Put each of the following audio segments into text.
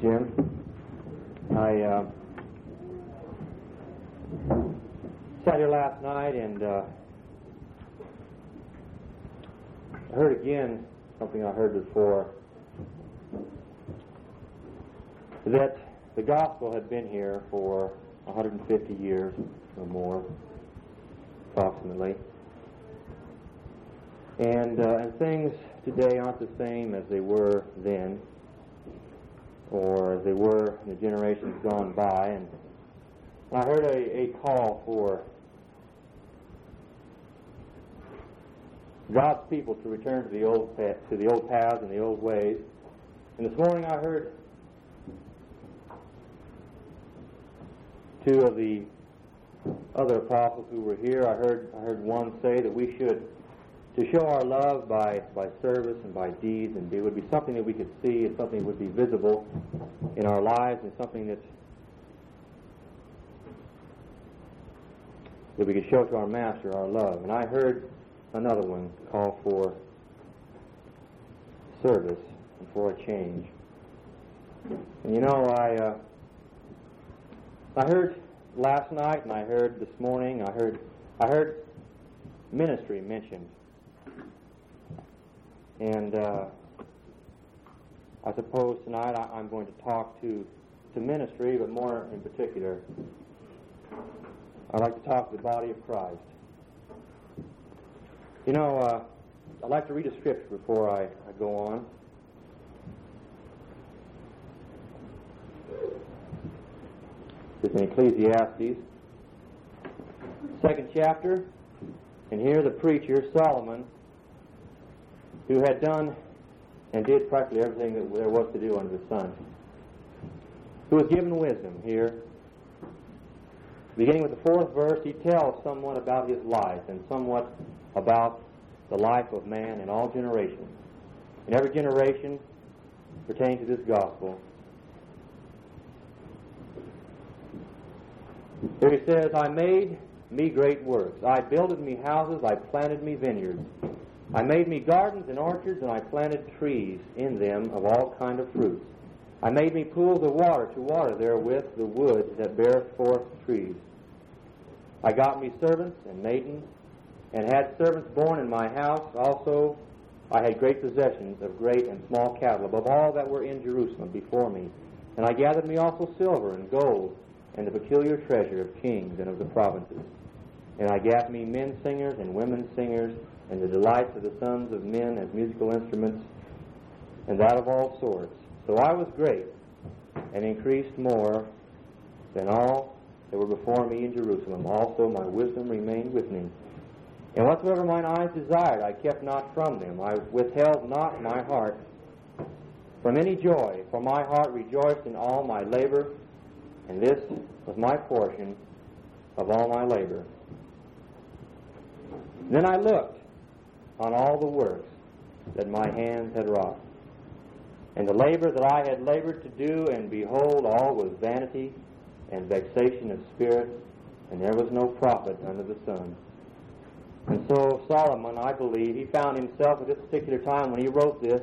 Jim. I sat here last night and heard again something I heard before, that the gospel had been here for 150 years or more, approximately. And things today aren't the same as they were then, or as they were in the generations gone by. And I heard a call for God's people to return to the old paths and the old ways. And this morning I heard two of the other apostles who were here. I heard one say that we should to show our love by service and by deeds, and it would be something that we could see, and something that would be visible in our lives, and something that we could show to our Master our love. And I heard another one call for service and for a change. And you know, I heard last night, and I heard this morning, I heard ministry mentioned. And I suppose tonight I'm going to talk to ministry, but more in particular, I'd like to talk to the body of Christ. You know, I'd like to read a scripture before I go on. It's in Ecclesiastes, 2nd chapter, and here the preacher, Solomon, who had done and did practically everything that there was to do under the sun, who was given wisdom here. Beginning with the 4th verse, he tells somewhat about his life and somewhat about the life of man in all generations. In every generation pertaining to this gospel. Here he says, I made me great works. I builded me houses, I planted me vineyards. I made me gardens and orchards, and I planted trees in them of all kind of fruits. I made me pools of water to water therewith the wood that beareth forth trees. I got me servants and maidens, and had servants born in my house. Also I had great possessions of great and small cattle, above all that were in Jerusalem before me. And I gathered me also silver and gold, and the peculiar treasure of kings and of the provinces. And I gat me men singers and women singers, and the delights of the sons of men as musical instruments, and that of all sorts. So I was great, and increased more than all that were before me in Jerusalem. Also my wisdom remained with me. And whatsoever mine eyes desired, I kept not from them. I withheld not my heart from any joy, for my heart rejoiced in all my labor, and this was my portion of all my labor. Then I looked on all the works that my hands had wrought, and the labor that I had labored to do, and behold, all was vanity and vexation of spirit, and there was no profit under the sun. And so Solomon, I believe, he found himself at this particular time when he wrote this,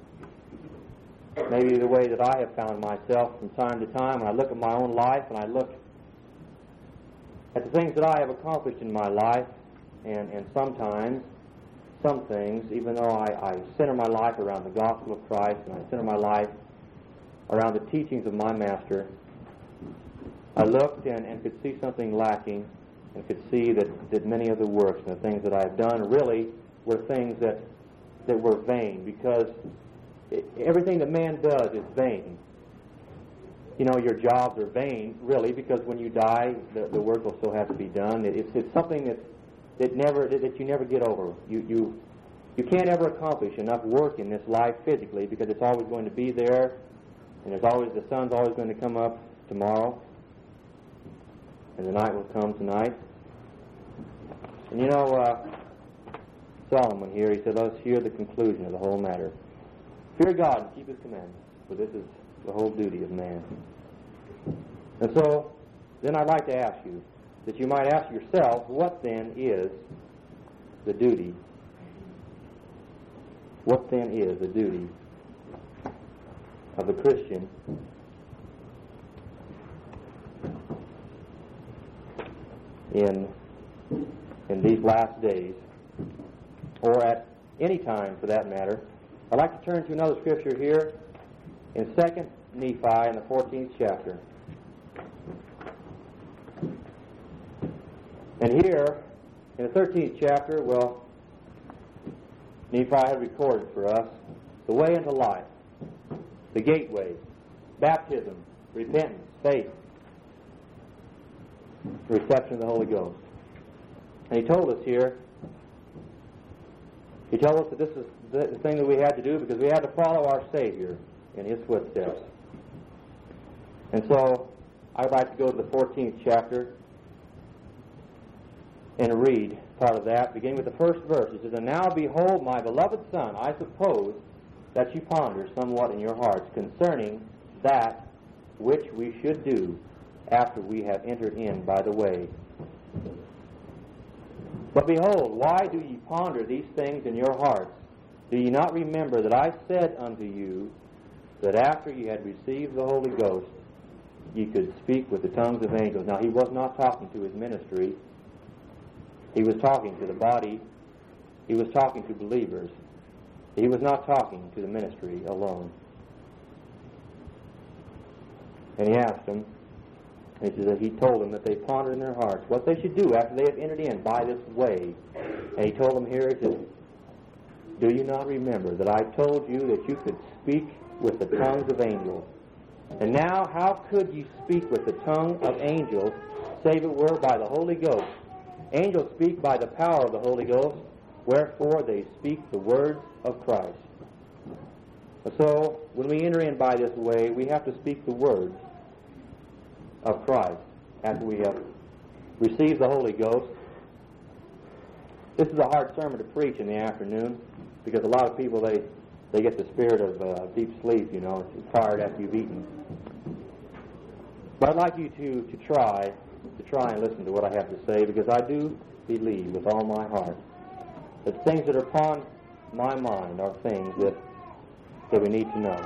maybe the way that I have found myself from time to time, when I look at my own life, and I look at the things that I have accomplished in my life, and sometimes some things, even though I center my life around the gospel of Christ, and I center my life around the teachings of my Master, I looked and could see something lacking, and could see that many of the works and the things that I have done really were things that were vain, because everything that man does is vain. You know, your jobs are vain, really, because when you die, the work will still have to be done. It's something that you never get over. You can't ever accomplish enough work in this life physically, because it's always going to be there, and the sun's always going to come up tomorrow, and the night will come tonight. And you know, Solomon here, he said, let us hear the conclusion of the whole matter. Fear God and keep his commandments, for this is the whole duty of man. And so, then I'd like to ask you, that you might ask yourself, what then is the duty? What then is the duty of the Christian in these last days, or at any time for that matter. I'd like to turn to another scripture here in 2 Nephi in the 14th chapter. And here, in the 13th chapter, well, Nephi had recorded for us the way into life, the gateway, baptism, repentance, faith, the reception of the Holy Ghost. And he told us here, he told us that this is the thing that we had to do because we had to follow our Savior in his footsteps. And so I'd like to go to the 14th chapter and read part of that, beginning with the first verse. It says, "And now behold, my beloved son, I suppose that you ponder somewhat in your hearts concerning that which we should do after we have entered in by the way. But behold, why do ye ponder these things in your hearts? Do ye not remember that I said unto you that after ye had received the Holy Ghost, ye could speak with the tongues of angels?" Now, he was not talking to his ministry. He was talking to the body. He was talking to believers. He was not talking to the ministry alone. And he asked them, he told them that they pondered in their hearts what they should do after they have entered in by this way. And he told them here, he said, "Do you not remember that I told you that you could speak with the tongues of angels? And now how could you speak with the tongue of angels, save it were by the Holy Ghost? Angels speak by the power of the Holy Ghost, wherefore they speak the words of Christ." So, when we enter in by this way, we have to speak the words of Christ after we have received the Holy Ghost. This is a hard sermon to preach in the afternoon because a lot of people, they get the spirit of deep sleep, you know, it's tired after you've eaten. But I'd like you to try and listen to what I have to say, because I do believe with all my heart that things that are upon my mind are things that we need to know.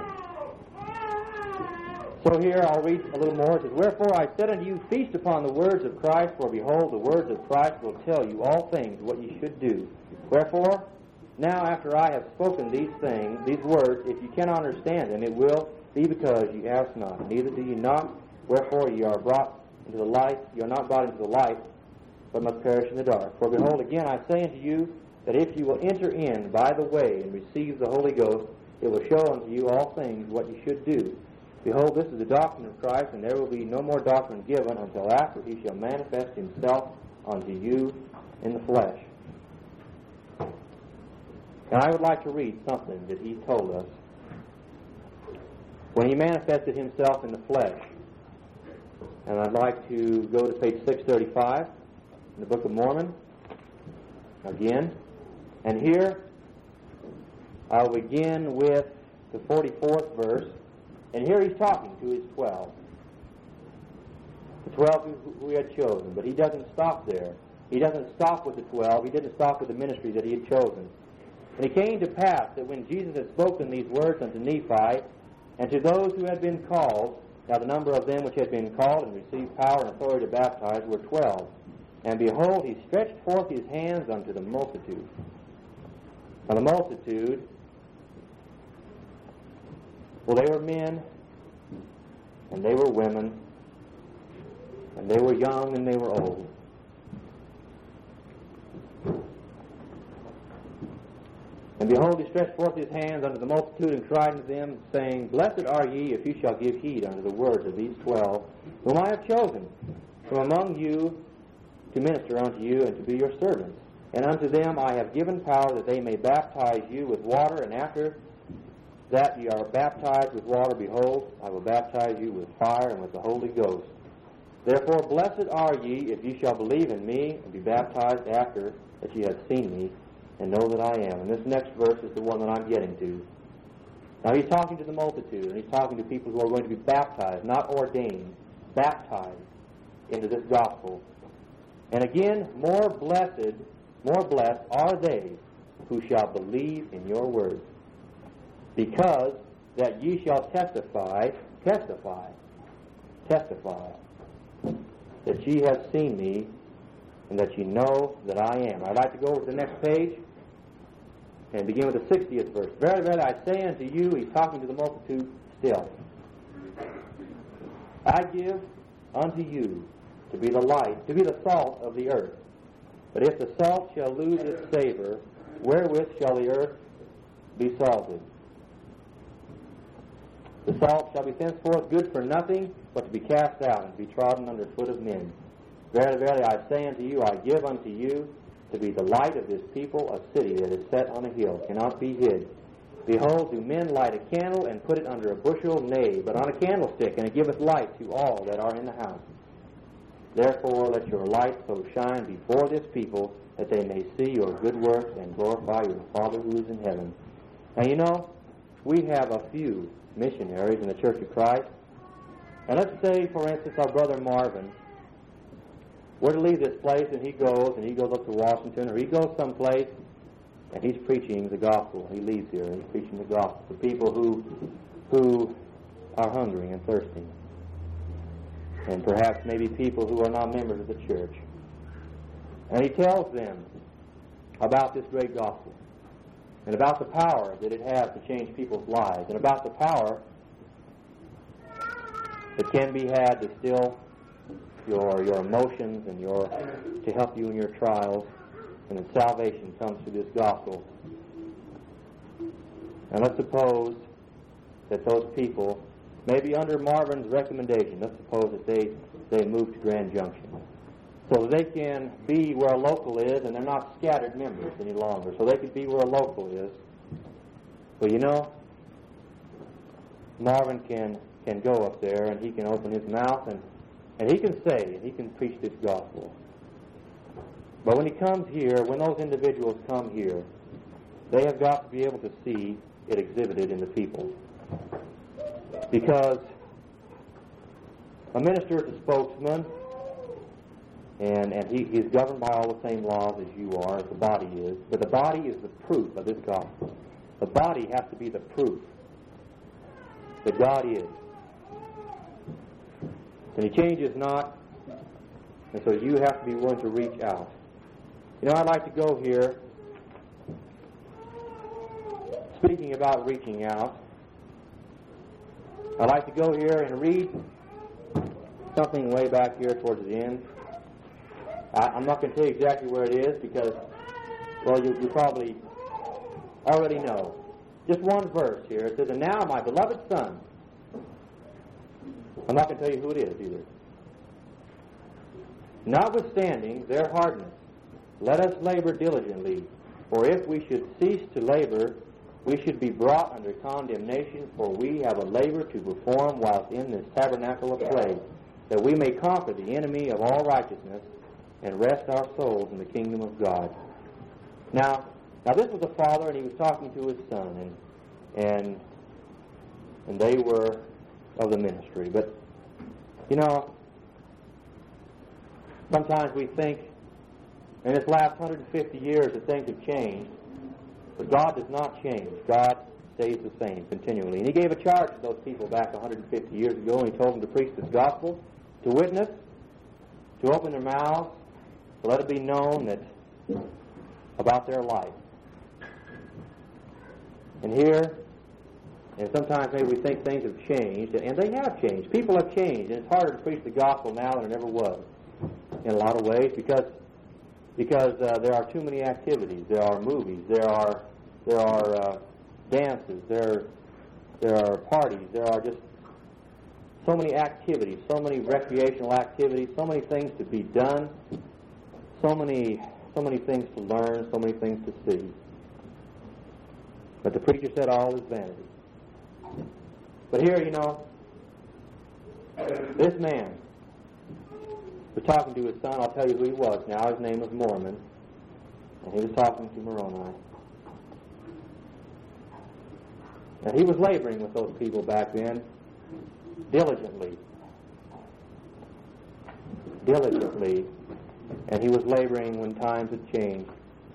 So here I'll read a little more. It says, "Wherefore I said unto you, feast upon the words of Christ, for behold, the words of Christ will tell you all things what ye should do. Wherefore, now after I have spoken these things, these words, if you cannot understand them, it will be because ye ask not. Neither do ye knock. Wherefore ye are brought into the light. You are not brought into the light, but must perish in the dark. For behold, again I say unto you, that if you will enter in by the way and receive the Holy Ghost, it will show unto you all things what ye should do. Behold, this is the doctrine of Christ, and there will be no more doctrine given until after he shall manifest himself unto you in the flesh." And I would like to read something that he told us when he manifested himself in the flesh. And I'd like to go to page 635 in the Book of Mormon again. And here I'll begin with the 44th verse. And here he's talking to his 12. The 12 who he had chosen. But he doesn't stop there. He doesn't stop with the 12. He didn't stop with the ministry that he had chosen. "And it came to pass that when Jesus had spoken these words unto Nephi, and to those who had been called, now the number of them which had been called and received power and authority to baptize were 12. And behold, he stretched forth his hands unto the multitude." Now the multitude, well, they were men, and they were women, and they were young, and they were old. "And behold, he stretched forth his hands unto the multitude, and cried unto them, saying, Blessed are ye, if ye shall give heed unto the words of these 12, whom I have chosen from among you to minister unto you, and to be your servants. And unto them I have given power, that they may baptize you with water, and after that ye are baptized with water, behold, I will baptize you with fire and with the Holy Ghost. Therefore blessed are ye, if ye shall believe in me, and be baptized after that ye have seen me, and know that I am." And this next verse is the one that I'm getting to. Now he's talking to the multitude, and he's talking to people who are going to be baptized, not ordained, baptized into this gospel. "And again, more blessed are they who shall believe in your words, because that ye shall testify, that ye have seen me and that you know that I am. I'd like to go over to the next page and begin with the 60th verse. Verily, verily, I say unto you, he's talking to the multitude still, I give unto you to be the light, to be the salt of the earth. But if the salt shall lose its savor, wherewith shall the earth be salted? The salt shall be thenceforth good for nothing, but to be cast out and to be trodden under foot of men. Verily, verily, I say unto you, I give unto you to be the light of this people, a city that is set on a hill, cannot be hid. Behold, do men light a candle and put it under a bushel? Nay, but on a candlestick, and it giveth light to all that are in the house. Therefore let your light so shine before this people, that they may see your good works and glorify your Father who is in heaven. And you know, we have a few missionaries in the Church of Christ. And let's say, for instance, our brother Marvin were to leave this place, and he goes up to Washington, or he goes someplace, and he's preaching the gospel. He leaves here, and he's preaching the gospel to people who are hungry and thirsty, and perhaps maybe people who are not members of the church. And he tells them about this great gospel, and about the power that it has to change people's lives, and about the power that can be had to still your emotions and to help you in your trials, and that salvation comes through this gospel. And let's suppose that those people, maybe under Marvin's recommendation, let's suppose that they move to Grand Junction, so that they can be where a local is, and they're not scattered members any longer, so they can be where a local is. Well, you know, Marvin can go up there, and he can open his mouth, and he can say, and he can preach this gospel. But when he comes here, when those individuals come here, they have got to be able to see it exhibited in the people. Because a minister is a spokesman, and he's governed by all the same laws as you are, as the body is. But the body is the proof of this gospel. The body has to be the proof that God is. And he changes not, and so you have to be willing to reach out. You know, I'd like to go here, speaking about reaching out, I'd like to go here and read something way back here towards the end. I'm not going to tell you exactly where it is because, well, you probably already know. Just one verse here. It says, and now, my beloved son, I'm not going to tell you who it is either. Notwithstanding their hardness, let us labor diligently, for if we should cease to labor, we should be brought under condemnation, for we have a labor to perform whilst in this tabernacle of clay, that we may conquer the enemy of all righteousness and rest our souls in the kingdom of God. Now this was a father, and he was talking to his son, and they were of the ministry. But, you know, sometimes we think in this last 150 years that things have changed, but God does not change. God stays the same continually. And he gave a charge to those people back 150 years ago, and he told them to preach this gospel, to witness, to open their mouths, to let it be known that about their life. And here, and sometimes maybe we think things have changed, and they have changed. People have changed, and it's harder to preach the gospel now than it ever was in a lot of ways because there are too many activities. There are movies. There are dances. There are parties. There are just so many activities, so many recreational activities, so many things to be done, so many things to learn, so many things to see. But the preacher said all is vanity. But here, you know, this man was talking to his son. I'll tell you who he was now. His name was Mormon, and he was talking to Moroni. And he was laboring with those people back then diligently, and he was laboring when times had changed,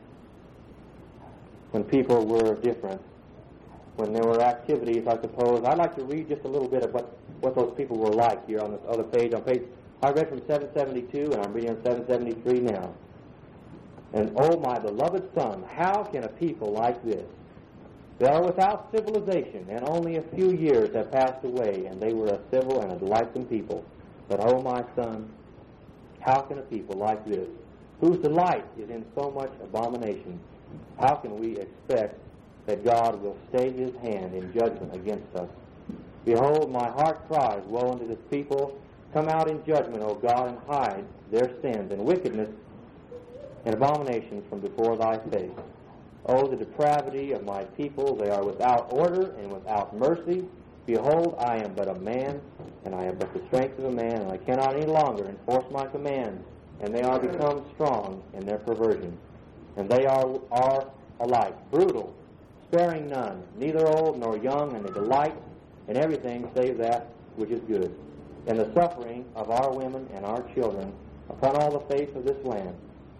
when people were different, when there were activities, I suppose. I'd like to read just a little bit of what those people were like here on this other page, on page I read from 772, and I'm reading on 773 now. And, oh, my beloved son, how can a people like this? They are without civilization, and only a few years have passed away, and they were a civil and a delightsome people. But, oh, my son, how can a people like this, whose delight is in so much abomination, how can we expect that God will stay his hand in judgment against us? Behold, my heart cries, woe unto this people. Come out in judgment, O God, and hide their sins and wickedness and abominations from before thy face. O the depravity of my people, they are without order and without mercy. Behold, I am but a man, and I have but the strength of a man, and I cannot any longer enforce my commands. And they are become strong in their perversion. And they are alike brutal, sparing none, neither old nor young, and they delight in everything save that which is good, and the suffering of our women and our children upon all the face of this land.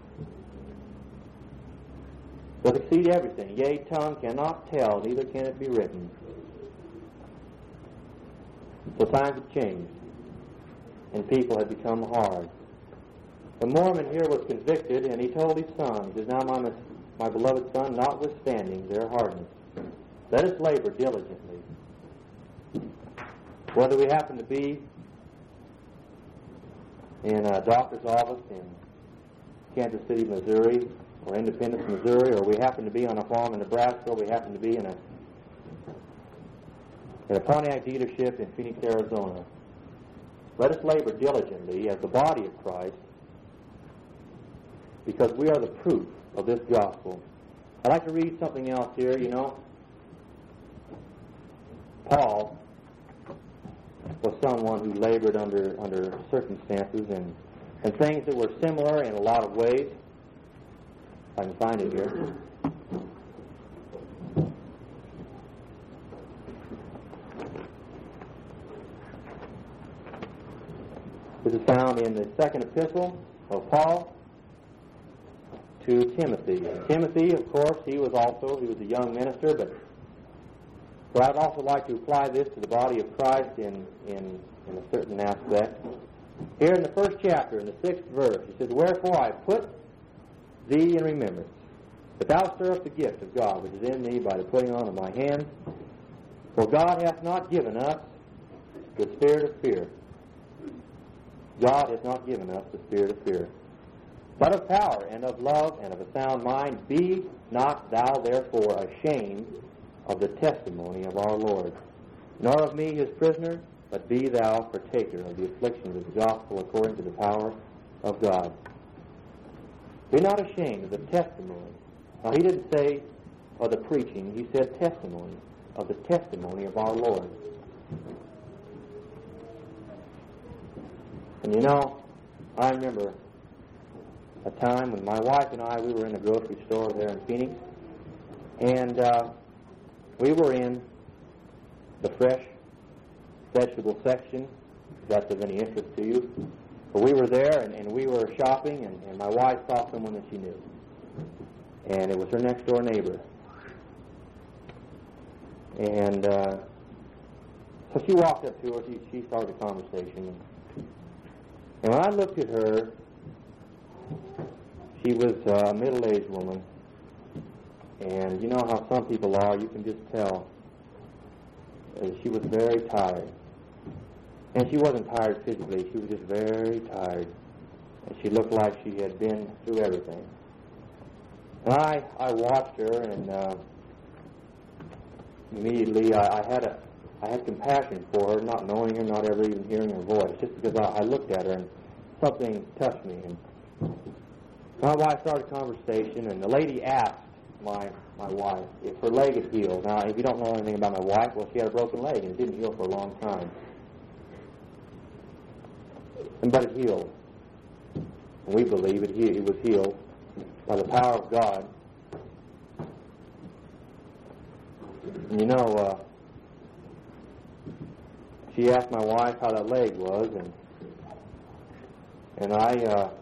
Does exceed everything, yea, tongue cannot tell, neither can it be written. So times have changed, and people have become hard. The Mormon here was convicted, and he told his son, he says, now my beloved son, notwithstanding their hardness, let us labor diligently. Whether we happen to be in a doctor's office in Kansas City, Missouri, or Independence, Missouri, or we happen to be on a farm in Nebraska, or we happen to be in a Pontiac dealership in Phoenix, Arizona, let us labor diligently as the body of Christ, because we are the proof of this gospel. I'd like to read something else here. You know, Paul was someone who labored under circumstances and things that were similar in a lot of ways. If I can find it here. This is found in the second epistle of Paul to Timothy. Timothy, of course, he was a young minister, but I'd also like to apply this to the body of Christ in a certain aspect. Here in the first chapter, in the 6th verse, he says, wherefore I put thee in remembrance, that thou stir up the gift of God which is in thee by the putting on of my hands. For God hath not given us the spirit of fear. God hath not given us the spirit of fear, but of power and of love and of a sound mind. Be not thou therefore ashamed of the testimony of our Lord, nor of me his prisoner, but be thou partaker of the afflictions of the gospel according to the power of God. Be not ashamed of the testimony. Now he didn't say of the preaching, he said testimony, of the testimony of our Lord. And you know, I remember a time when my wife and I, we were in a grocery store there in Phoenix, and we were in the fresh vegetable section, if that's of any interest to you. But we were there, and we were shopping, and my wife saw someone that she knew. And it was her next-door neighbor. And so she walked up to her, she started a conversation. And when I looked at her, she was a middle-aged woman. And you know how some people are, you can just tell. She was very tired. And she wasn't tired physically, she was just very tired. And she looked like she had been through everything. And I watched her, and immediately I had compassion for her, not knowing her, not ever even hearing her voice, just because I looked at her and something touched me. And my wife started a conversation, and the lady asked my wife if her leg had healed. Now, if you don't know anything about my wife, well, she had a broken leg, and it didn't heal for a long time. But it healed. And we believe it was healed by the power of God. And you know, she asked my wife how that leg was, and my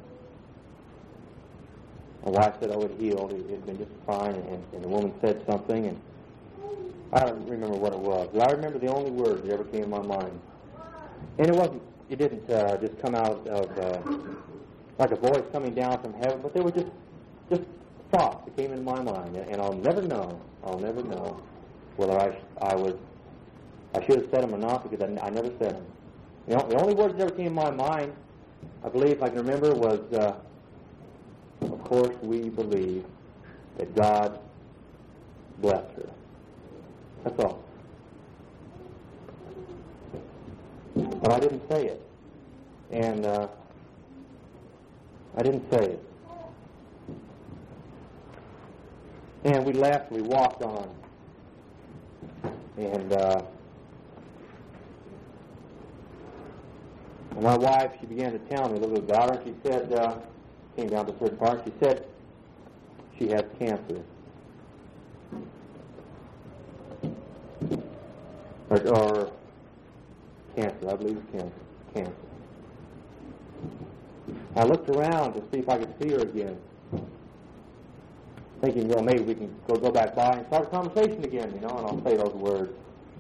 wife said, oh, it healed. It had been just fine. And the woman said something, and I don't remember what it was, but I remember the only words that ever came in my mind. And it just come out of like a voice coming down from heaven, but they were just thoughts that came into my mind, and I'll never know whether I should have said them or not, because I never said them. You know, the only words that ever came in my mind, I believe, if I can remember, was, of course, we believe that God blessed her. That's all. But I didn't say it. And I didn't say it. And we left, we walked on. And my wife, she began to tell me a little bit about her. She said, came down to a certain part, she said she has cancer. Or cancer, I believe it's cancer. I looked around to see if I could see her again, thinking, well, maybe we can go back by and start a conversation again, and I'll say those words.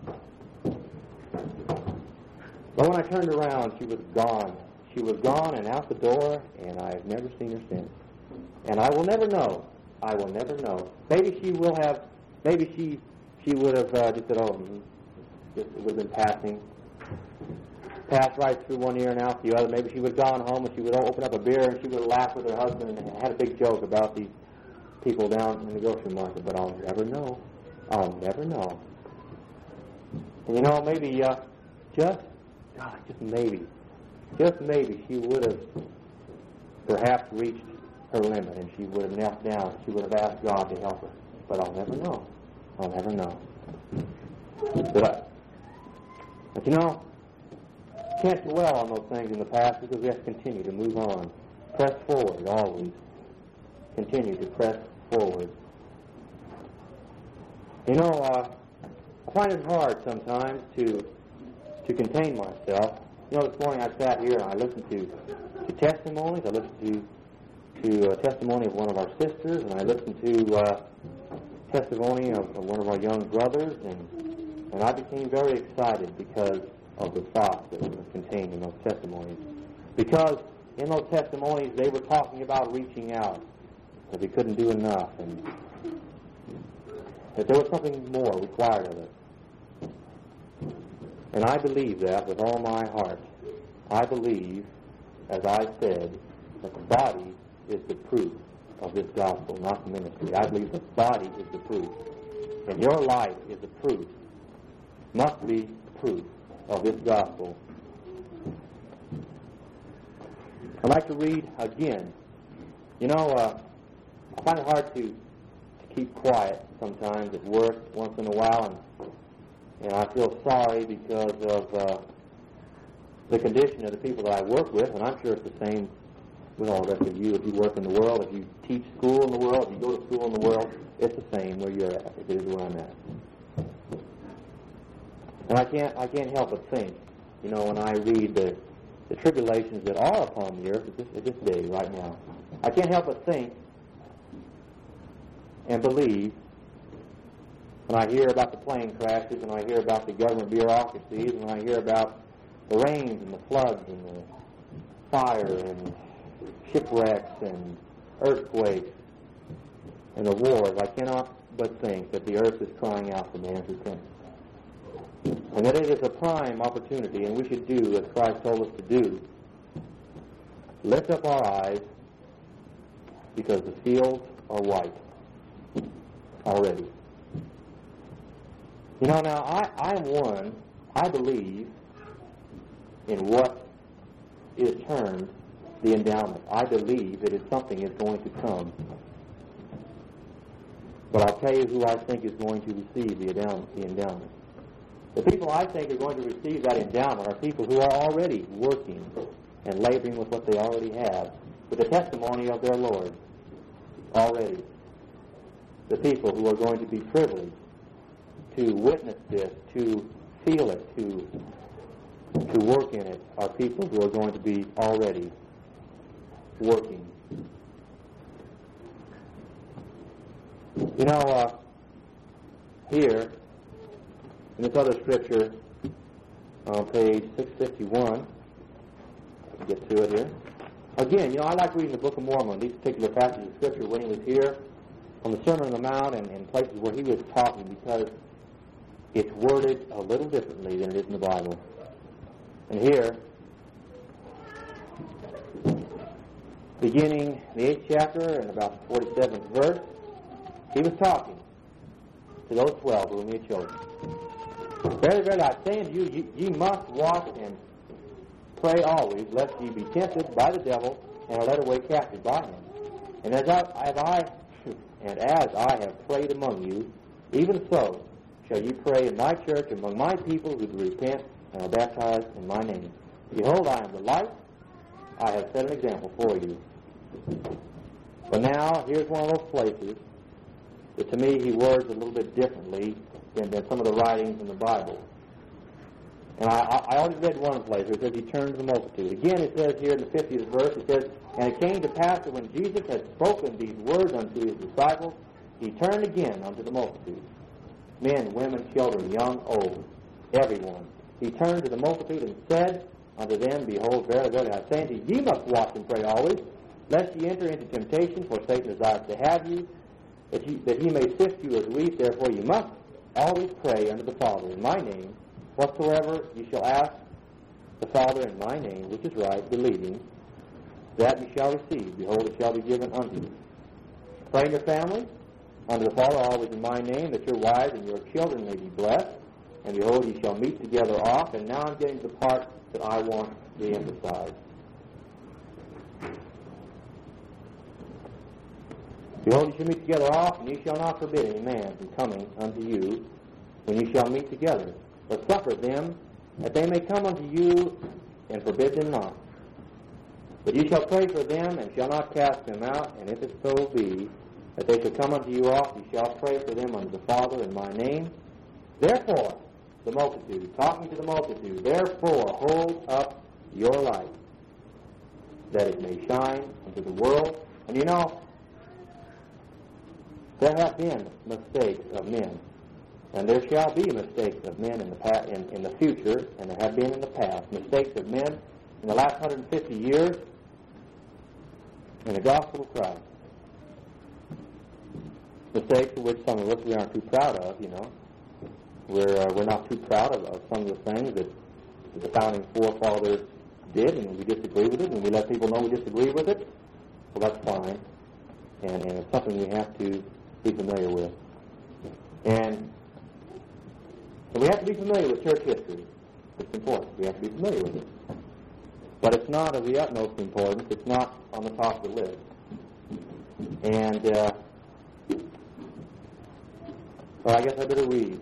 But when I turned around, she was gone. She was gone and out the door, and I've never seen her since. And I will never know. I will never know. Maybe she will have, maybe she would have just said, oh, it would have been passed right through one ear and out the other. Maybe she would have gone home and she would open up a beer and she would have laughed with her husband and had a big joke about these people down in the grocery market. But I'll never know. I'll never know. And maybe just maybe she would have perhaps reached her limit and she would have knelt down. She would have asked God to help her. But I'll never know. I'll never know. But can't dwell on those things in the past, because we have to continue to move on. Press forward, always. Continue to press forward. I find it hard sometimes to contain myself. This morning I sat here and I listened to testimonies. I listened to a testimony of one of our sisters, and I listened to testimony of one of our young brothers, and I became very excited because of the thoughts that were contained in those testimonies. Because in those testimonies, they were talking about reaching out, that they couldn't do enough, and that there was something more required of it. And I believe that with all my heart. I believe, as I said, that the body is the proof of this gospel, not the ministry. I believe the body is the proof. And your life is the proof, must be proof of this gospel. I'd like to read again. I find it hard to keep quiet sometimes at work once in a while, and I feel sorry because of the condition of the people that I work with, and I'm sure it's the same with all the rest of you. If you work in the world, if you teach school in the world, if you go to school in the world, it's the same where you're at. It is where I'm at. And I can't help but think, when I read the tribulations that are upon the earth at this day, right now, I can't help but think and believe when I hear about the plane crashes, and I hear about the government bureaucracies, and I hear about the rains and the floods and the fire and shipwrecks and earthquakes and the wars, I cannot but think that the earth is crying out for man's repentance. And that it is a prime opportunity, and we should do as Christ told us to do. Lift up our eyes, because the fields are white already. Now, I believe in what is termed the endowment. I believe that something is going to come. But I'll tell you who I think is going to receive the endowment. The people I think are going to receive that endowment are people who are already working and laboring with what they already have, with the testimony of their Lord already. The people who are going to be privileged to witness this, to feel it, to work in it, are people who are going to be already working. Here, in this other scripture, on page 651, to get to it here. Again, I like reading the Book of Mormon, these particular passages of Scripture when he was here on the Sermon on the Mount and places where he was talking, because it's worded a little differently than it is in the Bible. And here, beginning the 8th chapter and about the 47th verse, he was talking to those 12 whom he had chosen. Very, very, I say unto you, ye must watch and pray always, lest ye be tempted by the devil and are led away captive by him. And as I have prayed among you, even so shall you pray in my church among my people who do repent and are baptized in my name. Behold, I am the light. I have set an example for you. But now, here's one of those places that to me he words a little bit differently than some of the writings in the Bible. And I already read one place where it says he turned to the multitude. Again, it says here in the 50th verse, it says, And it came to pass that when Jesus had spoken these words unto his disciples, he turned again unto the multitude, men, women, children, young, old, everyone. He turned to the multitude and said unto them, Behold, verily, verily, I say unto you, ye must watch and pray always, lest ye enter into temptation, for Satan desires to have you, that he may sift you as wheat. Therefore you must always pray unto the Father in my name. Whatsoever you shall ask the Father in my name, which is right, believing, that you shall receive. Behold, it shall be given unto you. Pray in your family unto the Father always in my name, that your wives and your children may be blessed. And behold, ye shall meet together oft. And now I'm getting to the part that I want to emphasize. Behold, ye shall meet together oft, and ye shall not forbid any man from coming unto you when ye shall meet together. But suffer them, that they may come unto you, and forbid them not. But ye shall pray for them, and shall not cast them out. And if it so be that they shall come unto you oft, ye shall pray for them unto the Father in my name. Therefore, the multitude, talking to the multitude, therefore hold up your light, that it may shine unto the world. And there have been mistakes of men. And there shall be mistakes of men in the future, and there have been in the past. Mistakes of men in the last 150 years in the gospel of Christ. Mistakes of which some of us we aren't too proud of, We're not too proud of some of the things that the founding forefathers did, and we disagree with it, and we let people know we disagree with it. Well, that's fine. And it's something we have to be familiar with. And we have to be familiar with church history. It's important. We have to be familiar with it. But it's not of the utmost importance. It's not on the top of the list. And, well, I guess I better read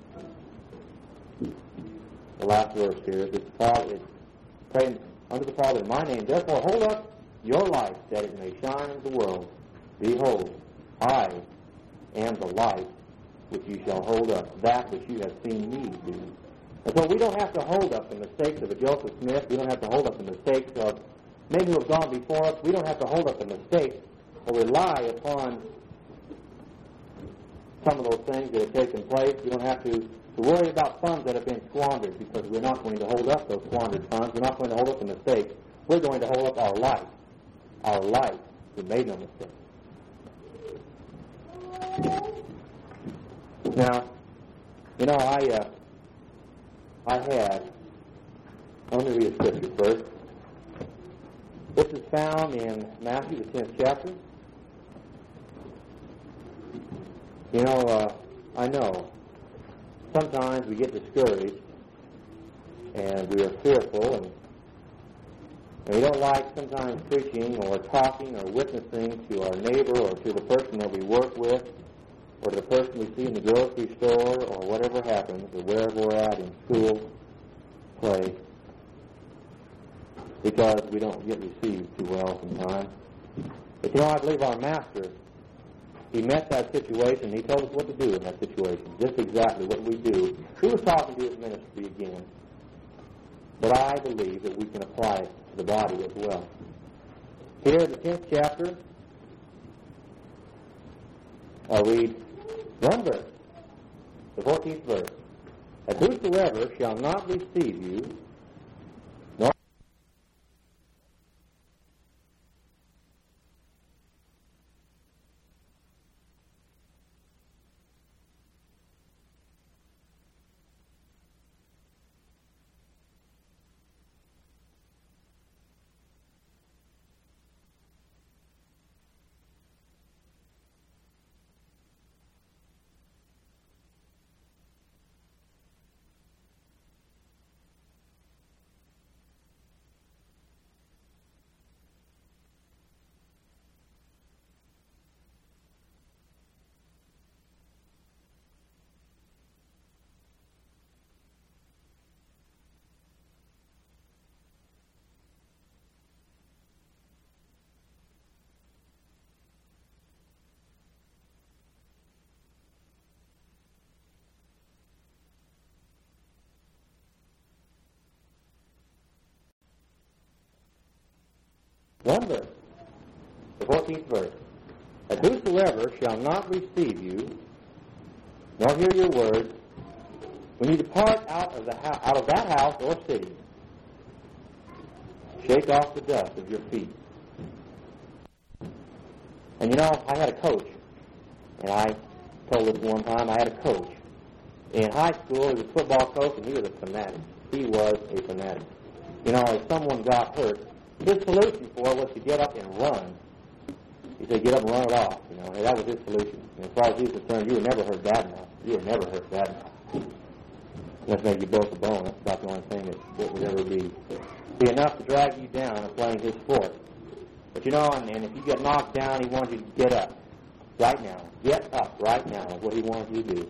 the last verse here. It's praying unto the Father in my name. Therefore, hold up your light, that it may shine in the world. Behold, I am the light which you shall hold up, that which you have seen me do. And so we don't have to hold up the mistakes of a Joseph Smith. We don't have to hold up the mistakes of men who have gone before us. We don't have to hold up the mistakes or rely upon some of those things that have taken place. We don't have to worry about funds that have been squandered, because we're not going to hold up those squandered funds. We're not going to hold up the mistakes. We're going to hold up our light. Our light who made no mistake. Now, let me read a scripture first. This is found in Matthew, the 10th chapter. I know sometimes we get discouraged and we are fearful, and we don't like sometimes preaching or talking or witnessing to our neighbor or to the person that we work with or to the person we see in the grocery store or whatever happens or wherever we're at in school, play, because we don't get received too well sometimes. But I believe our Master, he met that situation. He told us what to do in that situation, just exactly what we do. He was talking to his ministry again, but I believe that we can apply it to the body as well. Here in the 10th chapter, I'll read one verse, the 14th verse. And whosoever shall not receive you, nor One verse, the 14th verse. That whosoever shall not receive you, nor hear your words, when you depart out of that house or city, shake off the dust of your feet. And you know, I had a coach, and I told this one time, I had a coach. In high school, he was a football coach, and he was a fanatic. He was a fanatic. You know, if someone got hurt, his solution for it was to get up and run. He said, get up and run it off. You know, and that was his solution. And as far as he was concerned, you were never hurt bad enough. You were never hurt bad enough. Unless maybe you broke a bone. That's about the only thing that would ever be enough to drag you down in playing his sport. But you know, and if you get knocked down, he wanted you to get up right now. Get up right now is what he wanted you to do.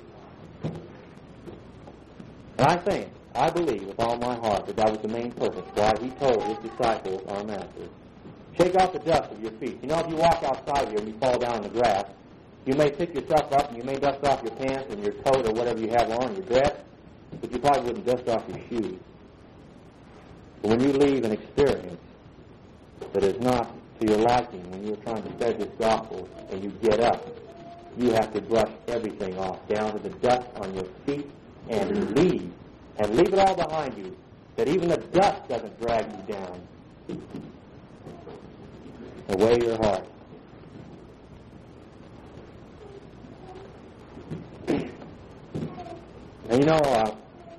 And I believe with all my heart that was the main purpose why he told his disciples, our master, shake off the dust of your feet. You know, if you walk outside here and you fall down in the grass, you may pick yourself up and you may dust off your pants and your coat or whatever you have on, your dress, but you probably wouldn't dust off your shoes. But when you leave an experience that is not to your liking, when you're trying to spread this gospel and you get up, you have to brush everything off, down to the dust on your feet, and leave it all behind you, that even the dust doesn't drag you down. Away your heart. And you know,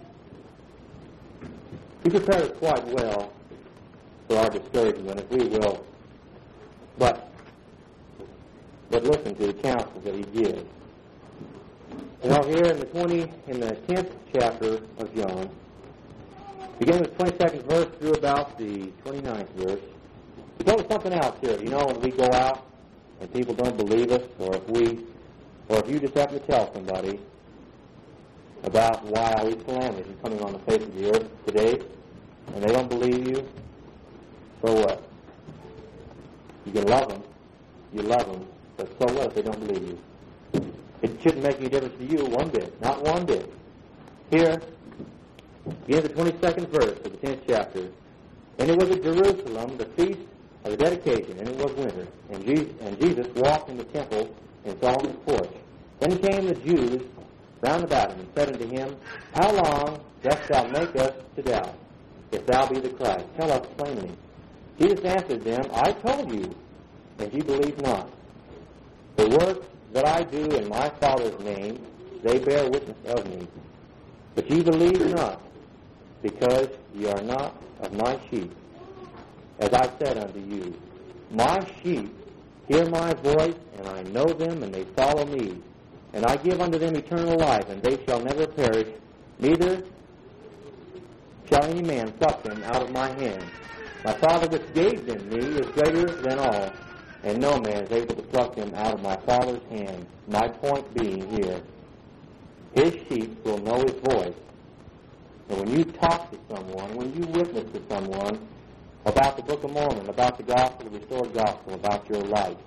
he prepared us quite well for our discouragement, if we will. But listen to the counsel that he gives. You know, here in the 10th chapter of John, beginning with the 22nd verse through about the 29th verse, he told us something else here. You know, when we go out and people don't believe us, or if you just happen to tell somebody about why all these calamities are coming on the face of the earth today, and they don't believe you, so what? You can love them. You love them. But so what if they don't believe you? It shouldn't make any difference to you one bit. Not one bit. Here, begin the 22nd verse of the 10th chapter. And it was at Jerusalem, the feast of the dedication, and it was winter. And Jesus walked in the temple in Solomon's porch. Then came the Jews round about him and said unto him, How long dost thou make us to doubt? If thou be the Christ, tell us plainly. Jesus answered them, I told you, and ye believe not. The works that I do in my Father's name, they bear witness of me. But ye believe not, because ye are not of my sheep. As I said unto you, my sheep hear my voice, and I know them, and they follow me. And I give unto them eternal life, and they shall never perish, neither shall any man pluck them out of my hand. My Father which gave them me is greater than all, and no man is able to pluck them out of my Father's hand. My point being here, his sheep will know his voice. And when you talk to someone, when you witness to someone about the Book of Mormon, about the gospel, the restored gospel, about your life,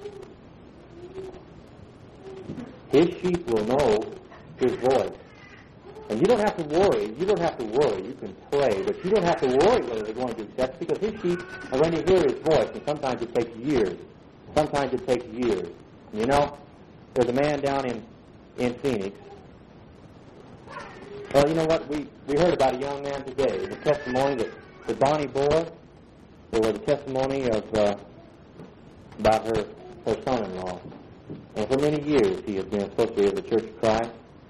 his sheep will know his voice. And you don't have to worry. You don't have to worry. You can pray, but you don't have to worry whether they're going to accept, because his sheep are going to hear his voice, and sometimes it takes years. Sometimes it takes years. And you know, there's a man down in Phoenix. Well, you know what? We heard about a young man today. The testimony that Bonnie Boy, there was a testimony of about her son-in-law. And for many years he has been associated with the Church of Christ.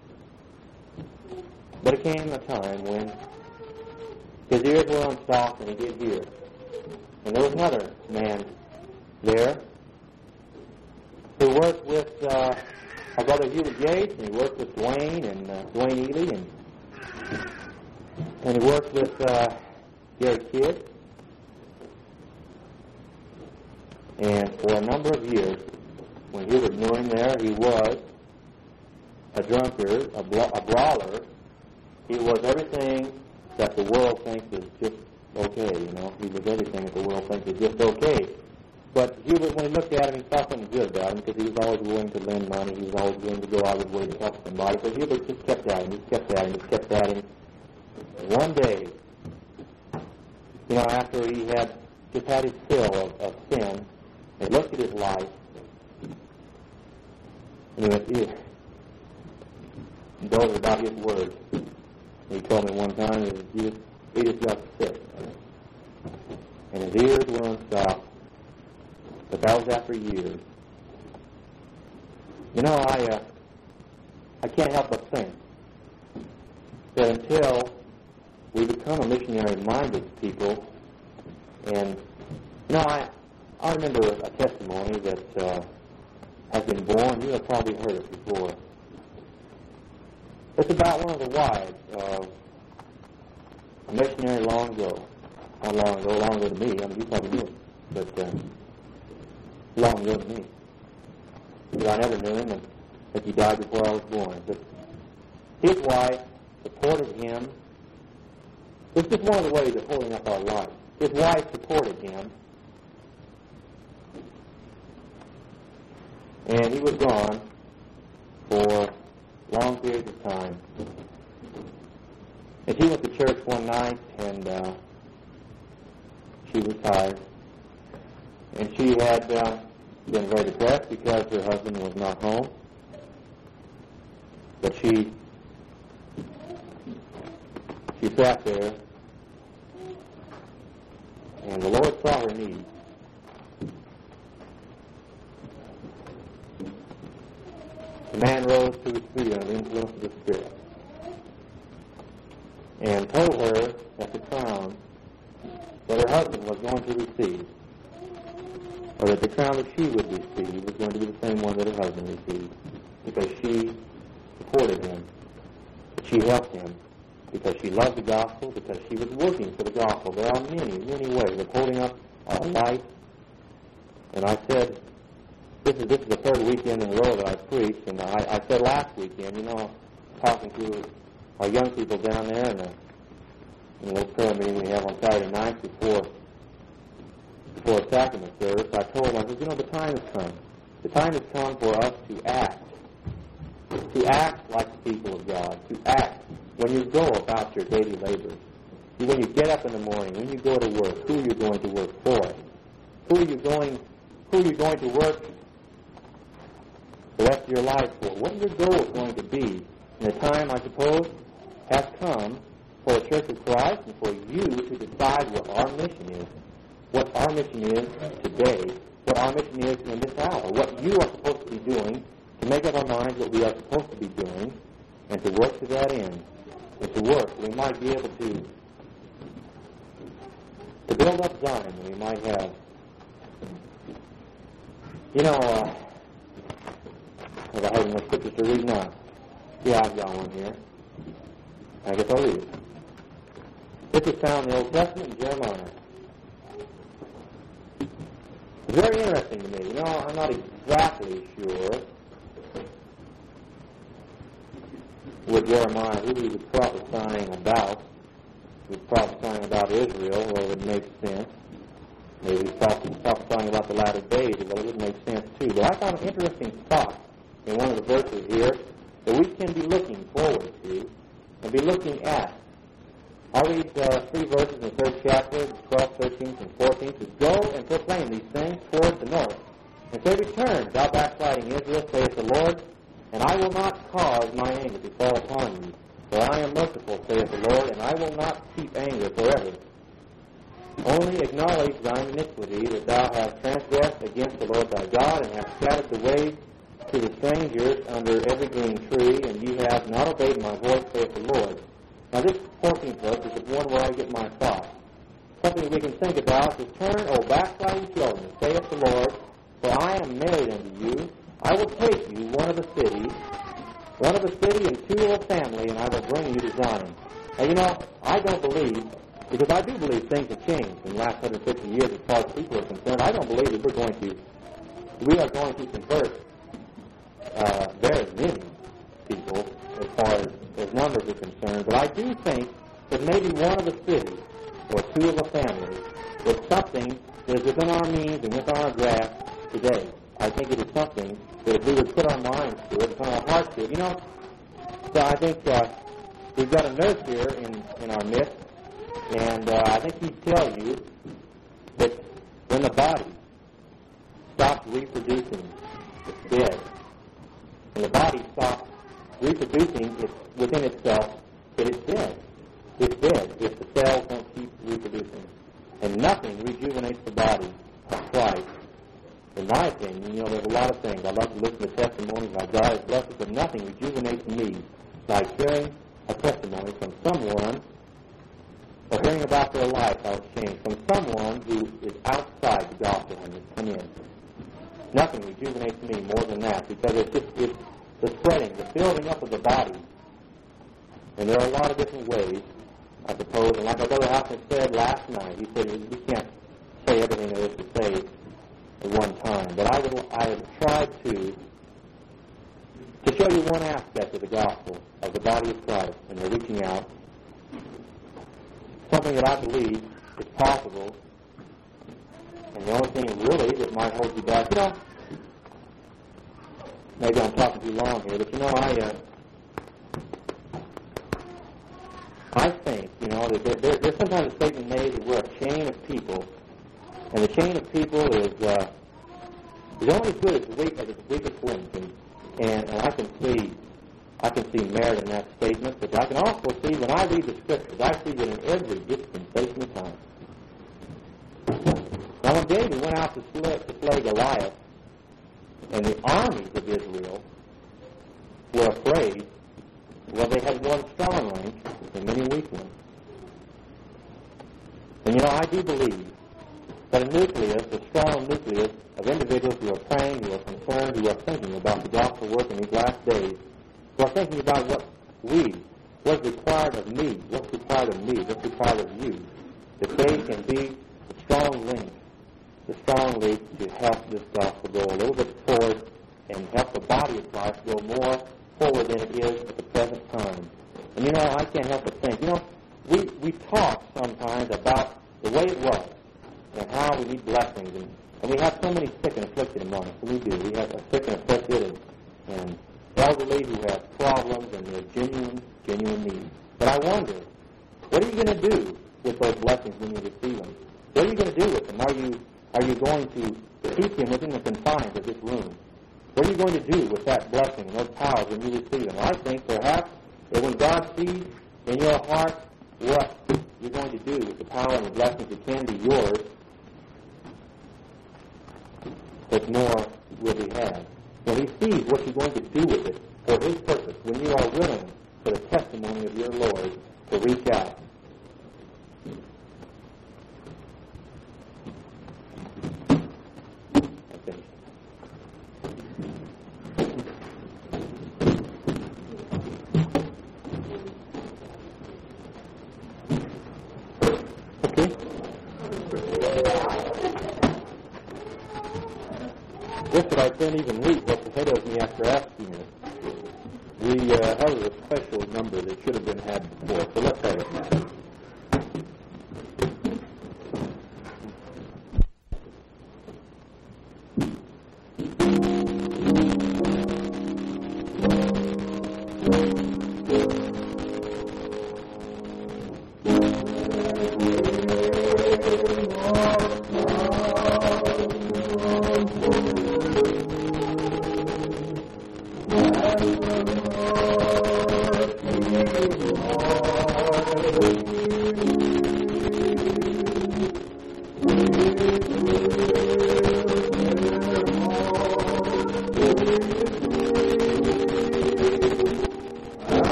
But it came a time when his ears were unstopped and he did hear. And there was another man there who worked with our brother Hubert Yates, and he worked with Dwayne and Dwayne Ely, and he worked with Gary Kidd. And for a number of years, when Hubert knew him there, he was a drunkard, a brawler. He was everything that the world thinks is just okay, you know. He was everything that the world thinks is just okay. But Hubert, when he looked at him, he saw something good about him, because he was always willing to lend money. He was always willing to go out of his way to help somebody. But Hubert just kept at him, just kept at him, just kept at him. And one day, you know, after he had just had his fill of sin. And he looked at his life, and he went, ew. And those are about his words. And he told me one time, he just got sick. And his ears were unstopped. But that was after years. You know, I can't help but think that until we become a missionary-minded people, and, you know, I remember a testimony that has been born. You have probably heard it before. It's about one of the wives of a missionary long ago. Not long ago to me. I mean, you probably knew it. But long ago to me. But I never knew him, and that he died before I was born. But his wife supported him. It's just one of the ways of holding up our life. His wife supported him. And he was gone for long periods of time. And she went to church one night, and she was tired. And she had been very depressed because her husband was not home. But she sat there, and the Lord saw her need. The man rose to his feet under the influence of the Spirit and told her that the crown that her husband was going to receive, or that the crown that she would receive, was going to be the same one that her husband received, because she supported him, she helped him, because she loved the gospel, because she was working for the gospel. There are many, many ways of holding up our life. And I said, this is the third weekend in a row that I preached, and I said last weekend, you know, talking to our young people down there in the little prayer meeting we have on Saturday nights before a sacrament service, I told them, I said, you know, the time has come. The time has come for us to act like the people of God, to act when you go about your daily labor. When you get up in the morning, when you go to work, who are you going to work for? Who are you going to work the rest of your life for? What are your goals going to be? And the time, I suppose, has come for the Church of Christ and for you to decide what our mission is. What our mission is today, what our mission is in this hour, what you are supposed to be doing to make up our minds what we are supposed to be doing, and to work to that end. And to work, we might be able to build up Zion, and we might have, you know, have I heard enough scriptures to read now? Yeah, I've got one here. I guess I'll read it. This is found in the Old Testament in Jeremiah. It's very interesting to me. You know, I'm not exactly sure with Jeremiah who he was prophesying about. He was prophesying about Israel, well, it would make sense. Maybe he was prophesying about the latter days, well, it would make sense too. But I found an interesting thought in one of the verses here that we can be looking forward to and be looking at. I'll read 3 verses in the 3rd chapter, 12th, 13th, and 14th. It says, "Go and proclaim these things toward the north, and say, Return, thou backsliding Israel, saith the Lord, and I will not cause my anger to fall upon you. For I am merciful, saith the Lord, and I will not keep anger forever. Only acknowledge thine iniquity, that thou hast transgressed against the Lord thy God, and hast scattered the way to the strangers under every green tree, and ye have not obeyed my voice, saith the Lord." Now this 14th verse is the one where I get my thoughts. Something we can think about is, "Turn, O backsliding children, saith the Lord, for I am married unto you. I will take you, one of a city and 2 of a family, and I will bring you to Zion." Now, you know, I don't believe, because I do believe things have changed in the last 150 years as far as people are concerned. I don't believe that we are going to convert very many people as far as numbers are concerned. But I do think that maybe one of a city or 2 of a family is something that is within our means and within our grasp today. I think it is something that if we would put our minds to it, put our hearts to it, you know. So I think we've got a nurse here in our midst, and I think he'd tell you that the body stops reproducing, it's dead. When the body stops reproducing within itself, it is dead. It's dead if the cells don't keep reproducing. And nothing rejuvenates the body of Christ. In my opinion, there's a lot of things. I love to listen to testimonies like God has blessed us, but nothing rejuvenates me like hearing a testimony from someone or hearing about their life, how it's changed, from someone who is outside the gospel and has come in. Nothing rejuvenates me more than that, because it's the spreading, the building up of the body. And there are a lot of different ways, I suppose. And like our Brother Hoffman said last night, he said we can't say everything there is to say at one time. But I have tried to show you one aspect of the gospel, of the body of Christ, and they're reaching out. Something that I believe is possible. And the only thing really that might hold you back, maybe I'm talking too long here, but I think, that there's sometimes a statement made that we're a chain of people, and the chain of people is only as good as its weakest link, and I can see merit in that statement, but I can also see, when I read the Scriptures, I see that in every dispensation of time. Now, when David went out to slay Goliath, and the armies of Israel were afraid, well, they had one strong link and many weak ones. And I do believe that a nucleus, a strong nucleus of individuals who are praying, who are concerned, who are thinking about the gospel work in these last days, who are thinking about what's required of me, what's required of you, that they can be the strong link to help this gospel go a little bit forward and help the body of Christ go more forward than it is at the present time. And I can't help but think, we talk sometimes about the way it was and how we need blessings, and we have so many sick and afflicted among us. We do. We have a sick and afflicted and elderly who have problems and they're genuine needs. But I wonder, what are you going to do with those blessings when you receive them? What are you going to do with them? Are you going to keep them within the confines of this room? What are you going to do with that blessing and those powers when you receive them? I think perhaps that when God sees in your heart what you're going to do with the power and the blessings that can be yours, that more will be had. When He sees what you're going to do with it for His purpose, when you are willing for the testimony of your Lord to reach out. I can't even read what's ahead of me after asking it. We have a special number that should have been had before, so let's have it now.